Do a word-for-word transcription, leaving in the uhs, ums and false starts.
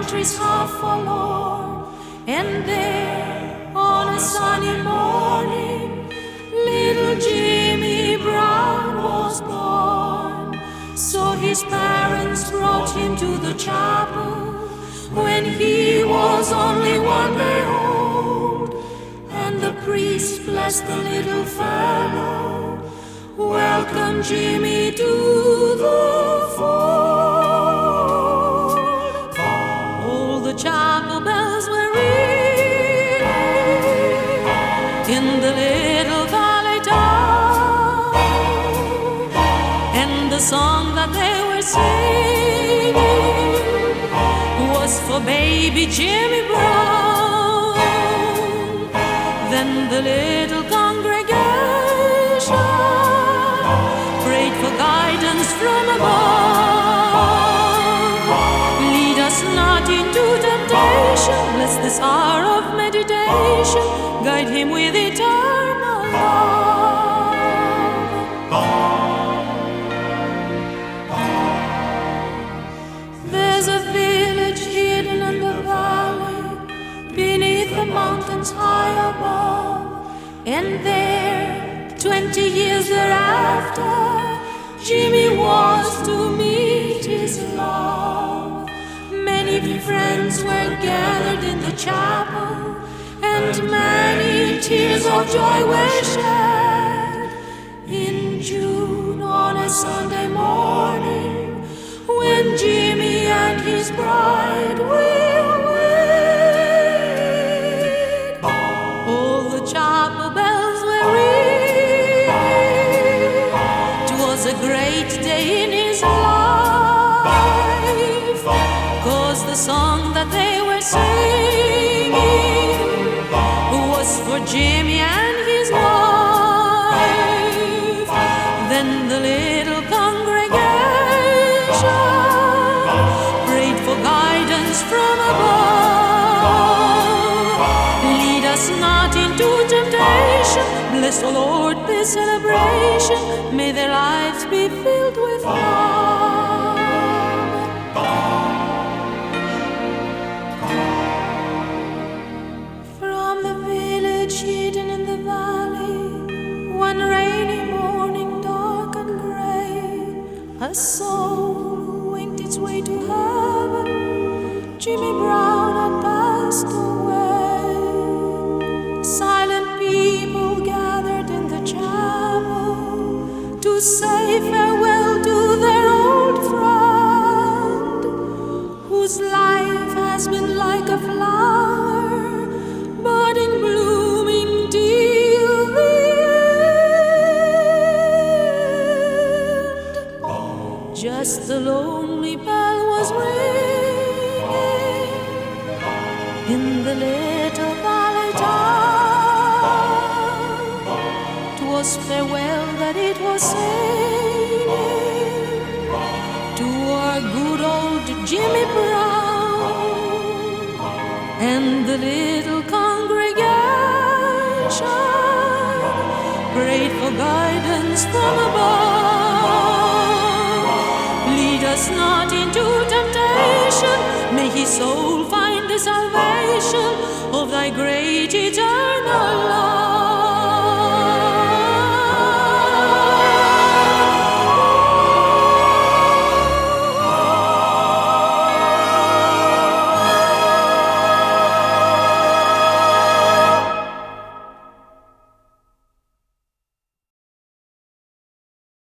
country's half forlorn. And there, on a sunny morning, little Jimmy Brown was born. So his parents brought him to the chapel when he was only one day old. And the priest blessed the little fellow, welcome Jimmy to the fold. All the chapel bells were ringing in the little valley town, and the song that they were singing was for baby Jimmy Brown. Then the little congregation prayed for guidance from above. Lead us not into temptation, bless this hour of meditation, guide him with eternal love. There's a village hidden in the valley, beneath the mountains high above. And there, twenty years thereafter, Jimmy was to meet his love. Many friends were gathered in the chapel, and many tears of joy were shed. In June, on a Sunday morning, when Jimmy and his bride will wed, all the chapel bells were ringing. 'Twas a great day in his life, 'cause the song that they were singing was for Jimmy and his wife. Then the little congregation prayed for guidance from above. Lead us not into temptation, bless, O Lord, this celebration. May their lives be filled with love. From the village hidden in the valley, one rainy morning, dark and gray, a soul winged its way to heaven. Jimmy Brown had passed away. Silent people gathered in the chapel to say farewell to their old friend, whose life has been like a flower, budding, blooming till the end. Just a lonely bell was ringing in the little valley town. 'Twas farewell that it was singing to our good old Jimmy Brown. And the little congregation prayed for guidance from above. Lead us not into temptation, may his soul find the salvation of thy grace.